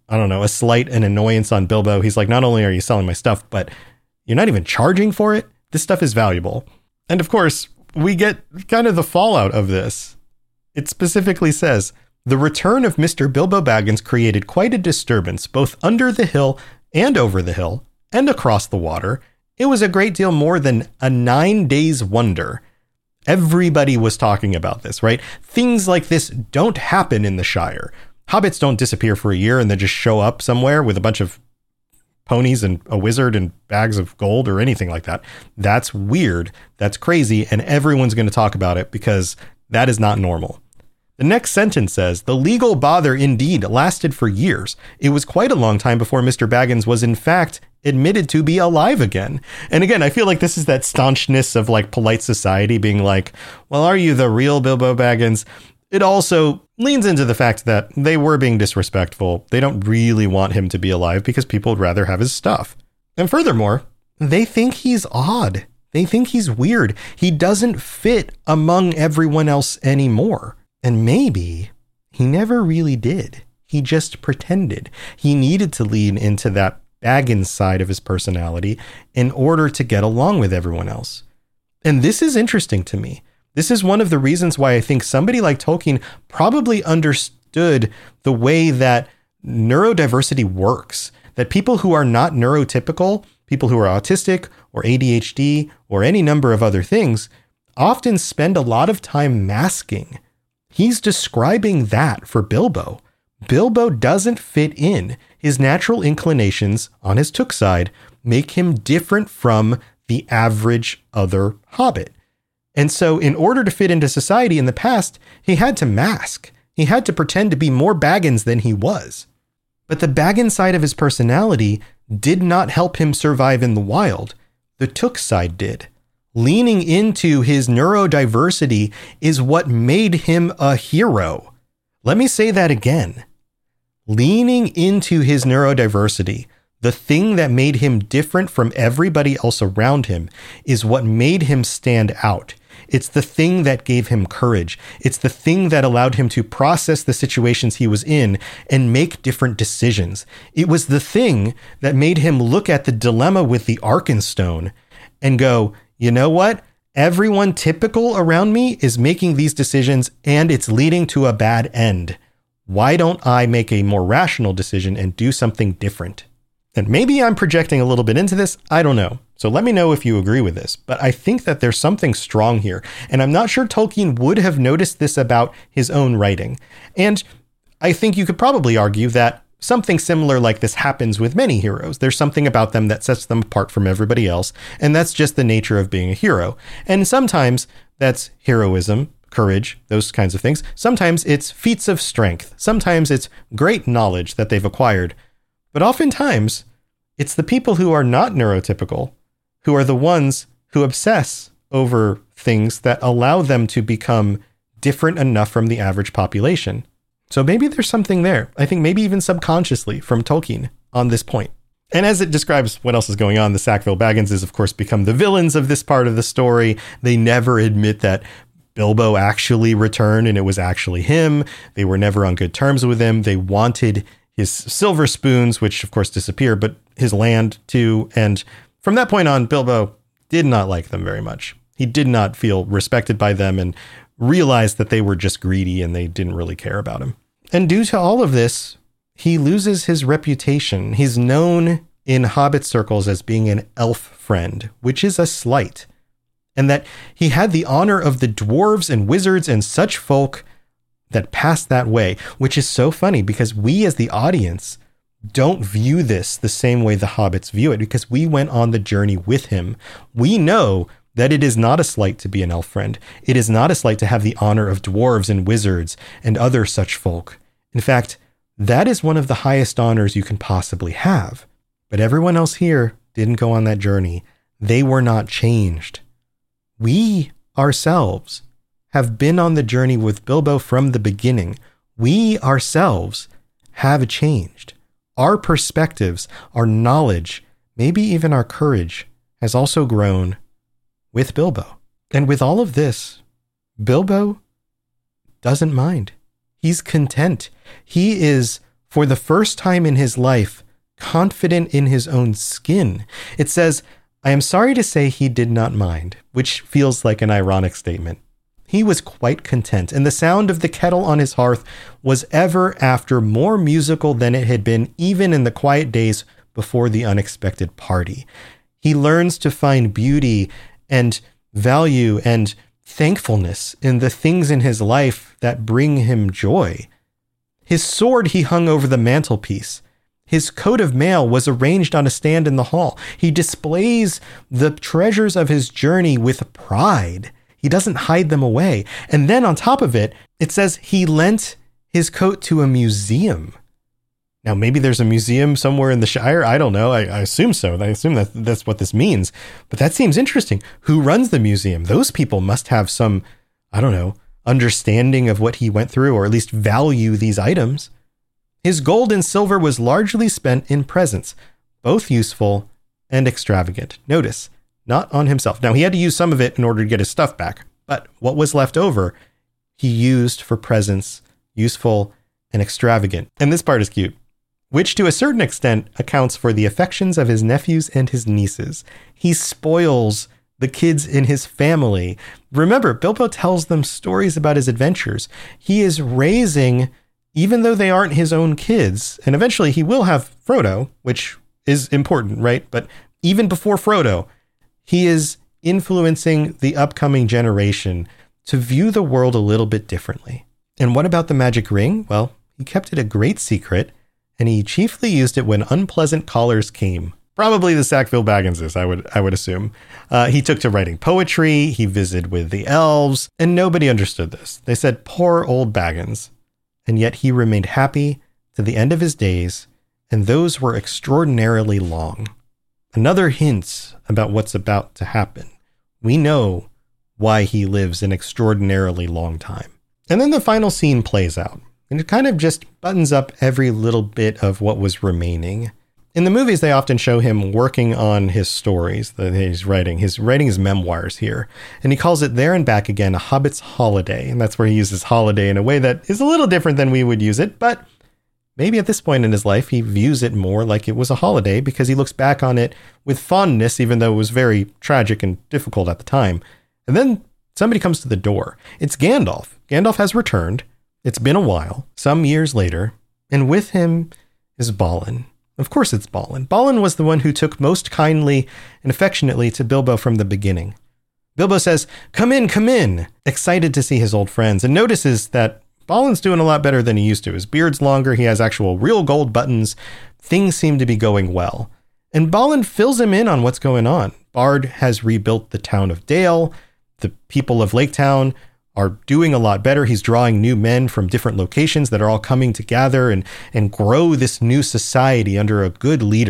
slight and annoyance on Bilbo. He's like, not only are you selling my stuff, but you're not even charging for it. This stuff is valuable. And of course, we get kind of the fallout of this. It specifically says, the return of Mr. Bilbo Baggins created quite a disturbance, both under the hill and over the hill and across the water. It was a great deal more than a 9 days wonder. Everybody was talking about this, right? Things like this don't happen in the Shire. Hobbits don't disappear for a year and then just show up somewhere with a bunch of ponies and a wizard and bags of gold or anything like that. That's weird. That's crazy. And everyone's going to talk about it because that is not normal. The next sentence says, the legal bother indeed lasted for years. It was quite a long time before Mr. Baggins was in fact admitted to be alive again. And again, I feel like this is that staunchness of like polite society being like, well, are you the real Bilbo Baggins? It also leans into the fact that they were being disrespectful. They don't really want him to be alive because people would rather have his stuff. And furthermore, they think he's odd. They think he's weird. He doesn't fit among everyone else anymore. And maybe he never really did. He just pretended. He needed to lean into that Baggins side of his personality in order to get along with everyone else. And this is interesting to me. This is one of the reasons why I think somebody like Tolkien probably understood the way that neurodiversity works, that people who are not neurotypical, people who are autistic or ADHD or any number of other things, often spend a lot of time masking. He's describing that for Bilbo. Bilbo doesn't fit in. His natural inclinations on his Took side make him different from the average other hobbit. And so in order to fit into society in the past, he had to mask. He had to pretend to be more Baggins than he was. But the Baggins side of his personality did not help him survive in the wild. The Took side did. Leaning into his neurodiversity is what made him a hero. Let me say that again. Leaning into his neurodiversity, the thing that made him different from everybody else around him, is what made him stand out. It's the thing that gave him courage. It's the thing that allowed him to process the situations he was in and make different decisions. It was the thing that made him look at the dilemma with the Arkenstone and go, you know what? Everyone typical around me is making these decisions and it's leading to a bad end. Why don't I make a more rational decision and do something different? And maybe I'm projecting a little bit into this. I don't know. So let me know if you agree with this. But I think that there's something strong here. And I'm not sure Tolkien would have noticed this about his own writing. And I think you could probably argue that something similar like this happens with many heroes. There's something about them that sets them apart from everybody else. And that's just the nature of being a hero. And sometimes that's heroism, courage, those kinds of things. Sometimes it's feats of strength. Sometimes it's great knowledge that they've acquired. But oftentimes, It's the people who are not neurotypical who are the ones who obsess over things that allow them to become different enough from the average population. So maybe there's something there. I think maybe even subconsciously from Tolkien on this point. And as it describes what else is going on, the Sackville Bagginses, of course, become the villains of this part of the story. They never admit that Bilbo actually returned and it was actually him. They were never on good terms with him. They wanted his silver spoons, which of course disappear, but his land too. And from that point on, Bilbo did not like them very much. He did not feel respected by them and realized that they were just greedy and they didn't really care about him. And due to all of this, he loses his reputation. He's known in Hobbit circles as being an elf friend, which is a slight. And that he had the honor of the dwarves and wizards and such folk that passed that way, which is so funny because we as the audience don't view this the same way the hobbits view it because we went on the journey with him. We know that it is not a slight to be an elf friend. It is not a slight to have the honor of dwarves and wizards and other such folk. In fact, that is one of the highest honors you can possibly have. But everyone else here didn't go on that journey. They were not changed. We ourselves have been on the journey with Bilbo from the beginning. We ourselves have changed. Our perspectives, our knowledge, maybe even our courage has also grown with Bilbo. And with all of this, Bilbo doesn't mind. He's content. He is, for the first time in his life, confident in his own skin. It says, I am sorry to say he did not mind, which feels like an ironic statement. He was quite content, and the sound of the kettle on his hearth was ever after more musical than it had been even in the quiet days before the unexpected party. He learns to find beauty and value and thankfulness in the things in his life that bring him joy. His sword he hung over the mantelpiece. His coat of mail was arranged on a stand in the hall. He displays the treasures of his journey with pride. He doesn't hide them away. And then on top of it, it says he lent his coat to a museum. Now, maybe there's a museum somewhere in the Shire. I don't know. I assume so. I assume that that's what this means. But that seems interesting. Who runs the museum? Those people must have some, I don't know, understanding of what he went through, or at least value these items. His gold and silver was largely spent in presents, both useful and extravagant. Notice, not on himself. Now, he had to use some of it in order to get his stuff back, but what was left over, he used for presents, useful and extravagant. And this part is cute, which to a certain extent accounts for the affections of his nephews and his nieces. He spoils the kids in his family. Remember, Bilbo tells them stories about his adventures. He is raising, even though they aren't his own kids, and eventually he will have Frodo, which is important, right? But even before Frodo, he is influencing the upcoming generation to view the world a little bit differently. And what about the magic ring? Well, he kept it a great secret, and he chiefly used it when unpleasant callers came. Probably the Sackville Bagginses, I would assume. He took to writing poetry, he visited with the elves, and nobody understood this. They said, poor old Baggins. And yet he remained happy to the end of his days, and those were extraordinarily long. Another hint about what's about to happen. We know why he lives an extraordinarily long time. And then the final scene plays out, and it kind of just buttons up every little bit of what was remaining. In the movies, they often show him working on his stories that he's writing. He's writing his memoirs here, and he calls it There and Back Again, A Hobbit's Holiday. And that's where he uses holiday in a way that is a little different than we would use it, but maybe at this point in his life, he views it more like it was a holiday because he looks back on it with fondness, even though it was very tragic and difficult at the time. And then somebody comes to the door. It's Gandalf. Gandalf has returned. It's been a while, some years later, and with him is Balin. Of course it's Balin. Balin was the one who took most kindly and affectionately to Bilbo from the beginning. Bilbo says, come in, excited to see his old friends, and notices that Balin's doing a lot better than he used to. His beard's longer, he has actual real gold buttons, things seem to be going well. And Balin fills him in on what's going on. Bard has rebuilt the town of Dale, the people of Lake Town are doing a lot better. He's drawing new men from different locations that are all coming together and grow this new society under a good leader.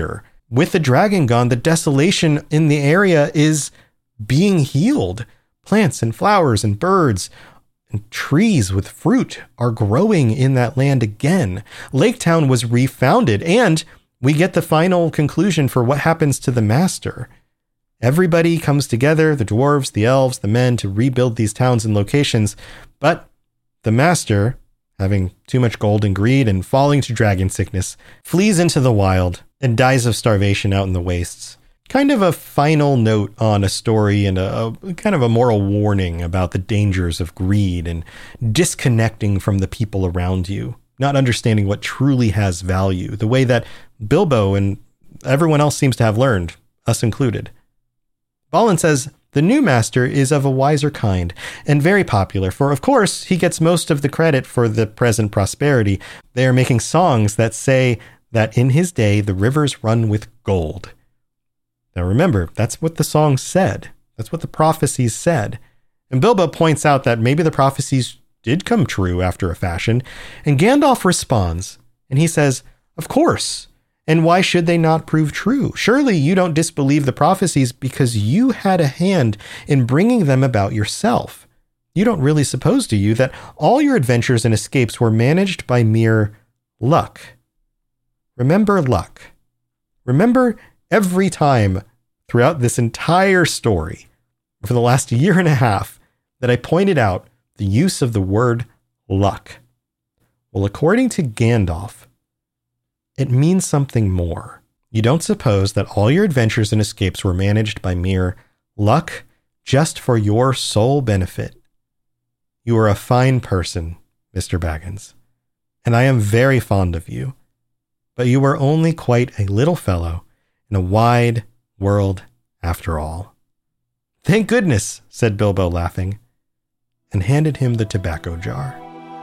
with the dragon gone, the desolation in the area is being healed. Plants and flowers and birds and trees with fruit are growing in that land again. Lake Town was refounded, and we get the final conclusion for what happens to the master. Everybody comes together, the dwarves, the elves, the men, to rebuild these towns and locations, but the master, having too much gold and greed and falling to dragon sickness, flees into the wild and dies of starvation out in the wastes. Kind of a final note on a story and a kind of a moral warning about the dangers of greed and disconnecting from the people around you, not understanding what truly has value, the way that Bilbo and everyone else seems to have learned, us included. Balin says, the new master is of a wiser kind and very popular, for of course he gets most of the credit for the present prosperity. They are making songs that say that in his day the rivers run with gold. Now remember, that's what the song said. That's what the prophecies said. And Bilbo points out that maybe the prophecies did come true after a fashion. And Gandalf responds, and he says, of course. And why should they not prove true? Surely you don't disbelieve the prophecies because you had a hand in bringing them about yourself. You don't really suppose, do you, that all your adventures and escapes were managed by mere luck? Remember luck. Remember every time throughout this entire story, for the last year and a half, that I pointed out the use of the word luck. Well, according to Gandalf, it means something more. You don't suppose that all your adventures and escapes were managed by mere luck just for your sole benefit. You are a fine person, Mr. Baggins, and I am very fond of you, but you are only quite a little fellow in a wide world after all. Thank goodness, said Bilbo, laughing, and handed him the tobacco jar.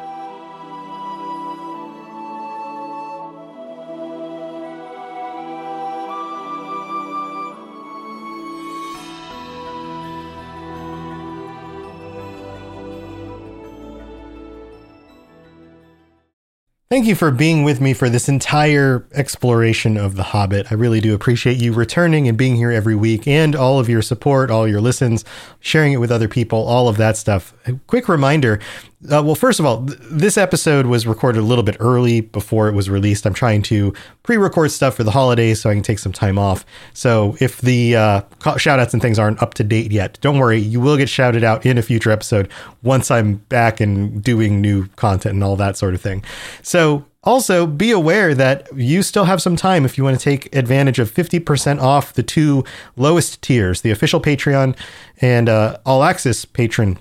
Thank you for being with me for this entire exploration of The Hobbit. I really do appreciate you returning and being here every week, and all of your support, all your listens, sharing it with other people, all of that stuff. A quick reminder. Well, first of all, this episode was recorded a little bit early before it was released. I'm trying to pre-record stuff for the holidays so I can take some time off. So if the shout outs and things aren't up to date yet, don't worry. You will get shouted out in a future episode once I'm back and doing new content and all that sort of thing. So also be aware that you still have some time if you want to take advantage of 50% off the two lowest tiers, the official Patreon and all access patron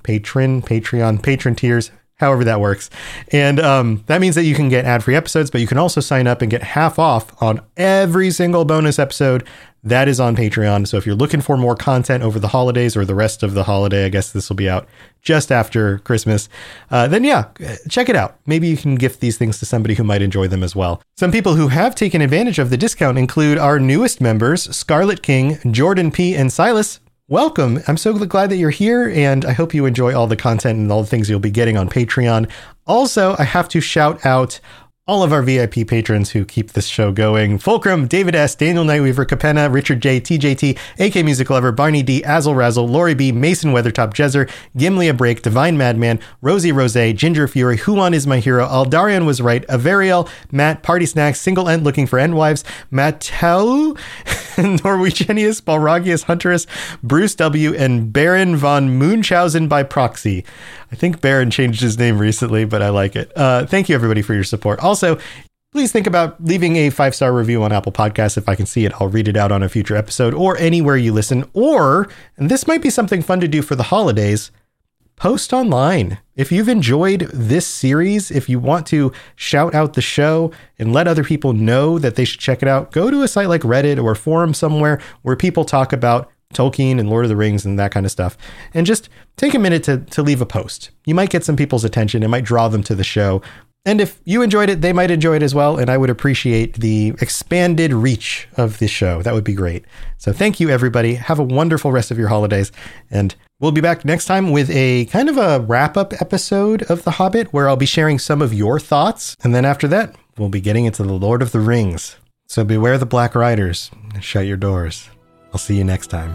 tiers, however that works. And that means that you can get ad-free episodes, but you can also sign up and get half off on every single bonus episode that is on Patreon. So if you're looking for more content over the holidays or the rest of the holiday, I guess this will be out just after Christmas, then yeah, check it out. Maybe you can gift these things to somebody who might enjoy them as well. Some people who have taken advantage of the discount include our newest members, Scarlet King, Jordan P, and Silas. Welcome. I'm so glad that you're here, and I hope you enjoy all the content and all the things you'll be getting on Patreon. Also, I have to shout out all of our VIP patrons who keep this show going. Fulcrum, David S., Daniel Nightweaver, Capenna, Richard J., TJT, AK Music Lover, Barney D., Azel Razzle, Lori B., Mason Weathertop, Jezer, Gimli a Break, Divine Madman, Rosie Rose, Ginger Fury, Huon is my hero, Aldarian was right, Averiel, Matt, Party Snacks, Single End Looking for End Wives, Mattel, Norwegianius, Balragius Hunteress, Bruce W., and Baron von Munchausen by proxy. I think Baron changed his name recently, but I like it. Thank you, everybody, for your support. Also, please think about leaving a 5-star review on Apple Podcasts. If I can see it, I'll read it out on a future episode or anywhere you listen. Or, and this might be something fun to do for the holidays, post online. If you've enjoyed this series, if you want to shout out the show and let other people know that they should check it out, go to a site like Reddit or a forum somewhere where people talk about Tolkien and Lord of the Rings and that kind of stuff, and just take a minute to leave a post. You might get some people's attention. It might draw them to the show. And if you enjoyed it, they might enjoy it as well. And I would appreciate the expanded reach of this show. That would be great. So thank you, everybody. Have a wonderful rest of your holidays. And we'll be back next time with a kind of a wrap-up episode of The Hobbit, where I'll be sharing some of your thoughts. And then after that, we'll be getting into The Lord of the Rings. So beware the Black Riders and shut your doors. I'll see you next time.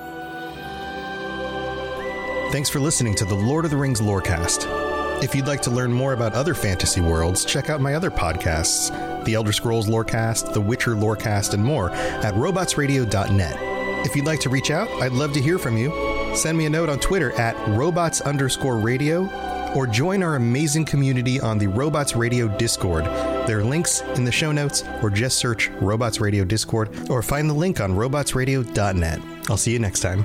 Thanks for listening to the Lord of the Rings Lorecast. If you'd like to learn more about other fantasy worlds, check out my other podcasts, The Elder Scrolls Lorecast, The Witcher Lorecast, and more at robotsradio.net. If you'd like to reach out, I'd love to hear from you. Send me a note on Twitter at robots_radio, or join our amazing community on the Robots Radio Discord. There are links in the show notes, or just search Robots Radio Discord, or find the link on robotsradio.net. I'll see you next time.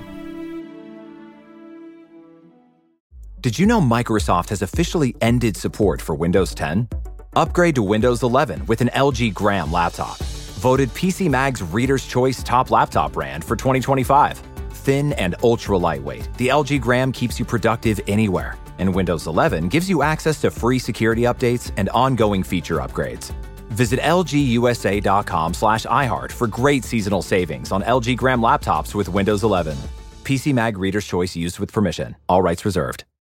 Did you know Microsoft has officially ended support for Windows 10? Upgrade to Windows 11 with an LG Gram laptop. Voted PC Mag's Reader's Choice Top Laptop Brand for 2025. Thin and ultra lightweight, the LG Gram keeps you productive anywhere. And Windows 11 gives you access to free security updates and ongoing feature upgrades. Visit lgusa.com/iHeart for great seasonal savings on LG Gram laptops with Windows 11. PC Mag Reader's Choice used with permission. All rights reserved.